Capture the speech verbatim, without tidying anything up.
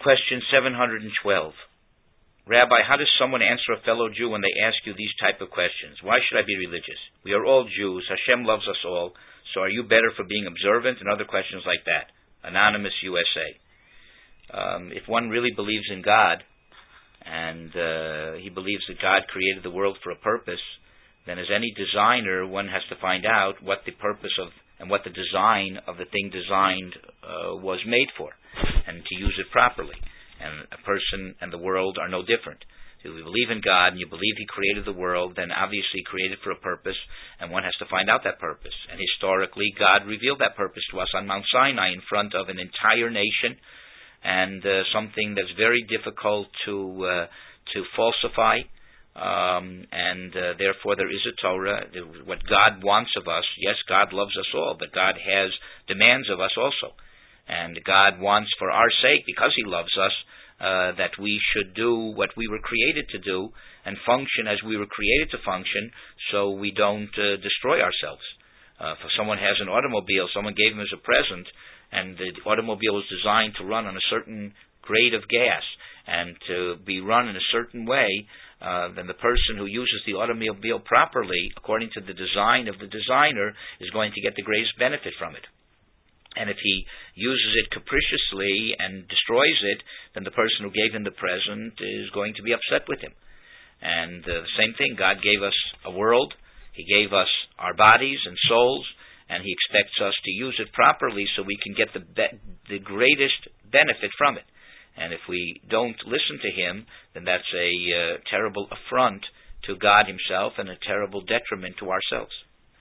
Question seven hundred twelve. Rabbi, how does someone answer a fellow Jew when they ask you these type of questions? Why should I be religious? We are all Jews. Hashem loves us all. So are you better for being observant? And other questions like that. Anonymous U S A. Um, if one really believes in God, and uh, he believes that God created the world for a purpose, then as any designer, one has to find out what the purpose of and what the design of the thing designed uh, was made for, and to use it properly. And a person and the world are no different. If you believe in God and you believe He created the world, then obviously created for a purpose, and one has to find out that purpose. And historically, God revealed that purpose to us on Mount Sinai in front of an entire nation, and uh, something that's very difficult to uh, to falsify. Um, and uh, therefore, there is a Torah. What God wants of us, yes, God loves us all, but God has demands of us also. And God wants, for our sake, because He loves us, uh, that we should do what we were created to do and function as we were created to function, so we don't uh, destroy ourselves. Uh, if someone has an automobile, someone gave him as a present, and the automobile is designed to run on a certain grade of gas and to be run in a certain way, uh, then the person who uses the automobile properly, according to the design of the designer, is going to get the greatest benefit from it. And if he uses it capriciously and destroys it, then the person who gave him the present is going to be upset with him. And uh, the same thing, God gave us a world, He gave us our bodies and souls, and He expects us to use it properly so we can get the be- the greatest benefit from it. And if we don't listen to Him, then that's a uh, terrible affront to God Himself and a terrible detriment to ourselves.